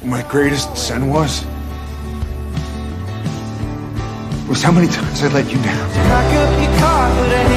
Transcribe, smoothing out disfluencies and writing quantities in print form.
My greatest sin was how many times I let you down. Pack up your car, but I